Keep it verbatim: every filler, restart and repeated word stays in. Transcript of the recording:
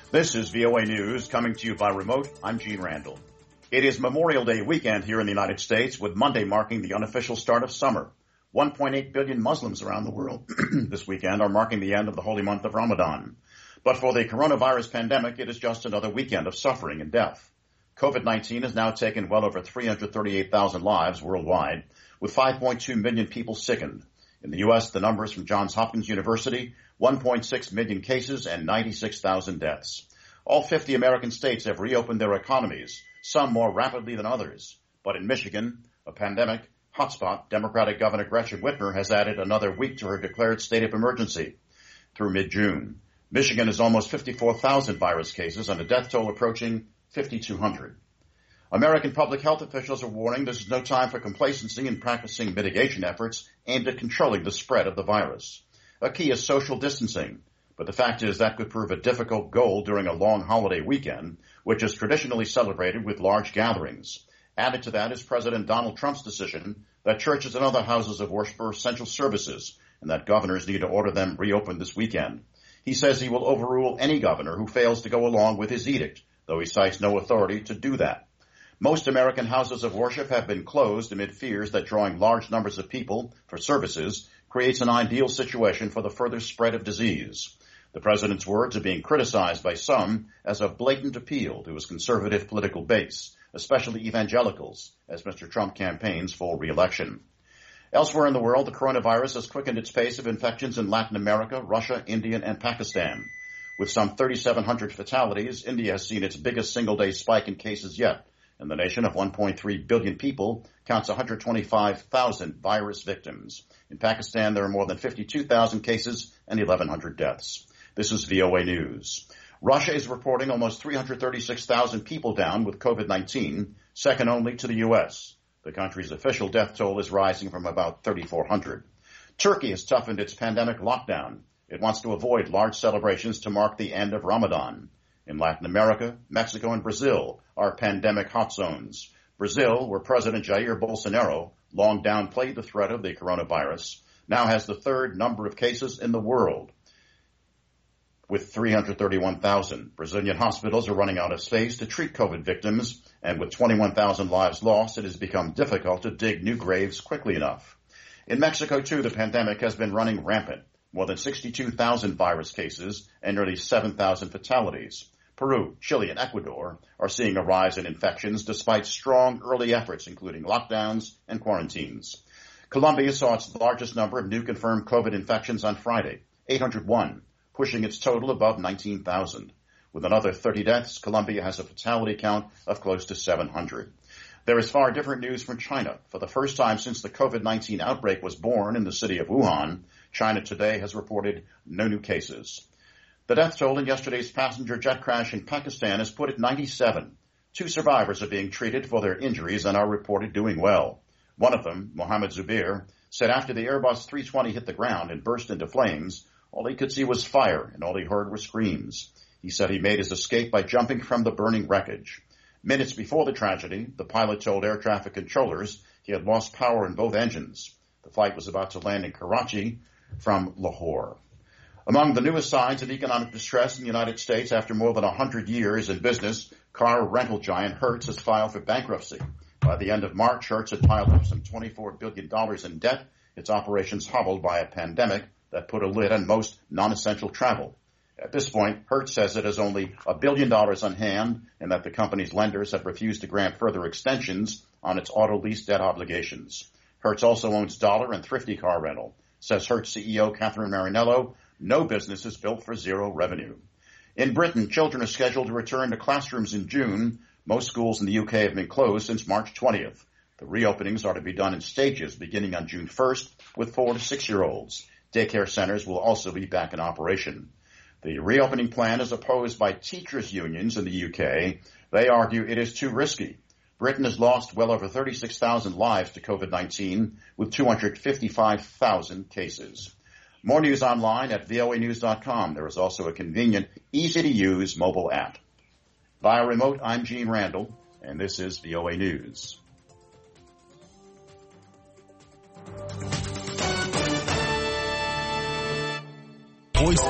This is V O A News coming to you by remote. I'm Gene Randall. It is Memorial Day weekend here in the United States, with Monday marking the unofficial start of summer. one point eight billion Muslims around the world this weekend are marking the end of the holy month of Ramadan. But for the coronavirus pandemic, it is just another weekend of suffering and death. COVID nineteen has now taken well over three hundred thirty-eight thousand lives worldwide, with five point two million people sickened. In the U S, the numbers from Johns Hopkins University, one point six million cases and ninety-six thousand deaths. All fifty American states have reopened their economies, some more rapidly than others. But in Michigan, a pandemic hotspot, Democratic Governor Gretchen Whitmer has added another week to her declared state of emergency through mid-June. Michigan has almost fifty-four thousand virus cases and a death toll approaching fifty-two hundred. American public health officials are warning this is no time for complacency in practicing mitigation efforts aimed at controlling the spread of the virus. A key is social distancing, but the fact is that could prove a difficult goal during a long holiday weekend, which is traditionally celebrated with large gatherings. Added to that is President Donald Trump's decision that churches and other houses of worship are essential services and that governors need to order them reopened this weekend. He says he will overrule any governor who fails to go along with his edict, though he cites no authority to do that. Most American houses of worship have been closed amid fears that drawing large numbers of people for services creates an ideal situation for the further spread of disease. The president's words are being criticized by some as a blatant appeal to his conservative political base, especially evangelicals, as Mister Trump campaigns for re-election. Elsewhere in the world, the coronavirus has quickened its pace of infections in Latin America, Russia, India, and Pakistan. With some thirty-seven hundred fatalities, India has seen its biggest single-day spike in cases yet, and the nation of one point three billion people counts one hundred twenty-five thousand virus victims. In Pakistan, there are more than fifty-two thousand cases and eleven hundred deaths. This is V O A News. Russia is reporting almost three hundred thirty-six thousand people down with COVID nineteen, second only to the U S. The country's official death toll is rising from about thirty-four hundred. Turkey has toughened its pandemic lockdown. It wants to avoid large celebrations to mark the end of Ramadan. In Latin America, Mexico and Brazil are pandemic hot zones. Brazil, where President Jair Bolsonaro long downplayed the threat of the coronavirus, now has the third number of cases in the world, with three hundred thirty-one thousand. Brazilian hospitals are running out of space to treat COVID victims, and with twenty-one thousand lives lost, it has become difficult to dig new graves quickly enough. In Mexico, too, the pandemic has been running rampant. More than sixty-two thousand virus cases and nearly seven thousand fatalities. Peru, Chile, and Ecuador are seeing a rise in infections despite strong early efforts, including lockdowns and quarantines. Colombia saw its largest number of new confirmed COVID infections on Friday, eight hundred one, pushing its total above nineteen thousand. With another thirty deaths, Colombia has a fatality count of close to seven hundred. There is far different news from China. For the first time since the COVID nineteen outbreak was born in the city of Wuhan, China today has reported no new cases. The death toll in yesterday's passenger jet crash in Pakistan is put at ninety-seven. Two survivors are being treated for their injuries and are reported doing well. One of them, Mohammed Zubair, said after the Airbus three twenty hit the ground and burst into flames, all he could see was fire and all he heard were screams. He said he made his escape by jumping from the burning wreckage. Minutes before the tragedy, the pilot told air traffic controllers he had lost power in both engines. The flight was about to land in Karachi from Lahore. Among the newest signs of economic distress in the United States after more than one hundred years in business, car rental giant Hertz has filed for bankruptcy. By the end of March, Hertz had piled up some twenty-four billion dollars in debt, its operations hobbled by a pandemic that put a lid on most non-essential travel. At this point, Hertz says it has only a billion dollars on hand and that the company's lenders have refused to grant further extensions on its auto lease debt obligations. Hertz also owns Dollar and Thrifty Car Rental. Says Hertz C E O Catherine Marinello, no business is built for zero revenue. In Britain, children are scheduled to return to classrooms in June. Most schools in the U K have been closed since March twentieth. The reopenings are to be done in stages beginning on June first with four to six-year-olds. Daycare centers will also be back in operation. The reopening plan is opposed by teachers' unions in the U K. They argue it is too risky. Britain has lost well over thirty-six thousand lives to COVID nineteen with two hundred fifty-five thousand cases. More news online at V O A news dot com. There is also a convenient, easy-to-use mobile app. Via remote, I'm Gene Randall, and this is V O A News. Voice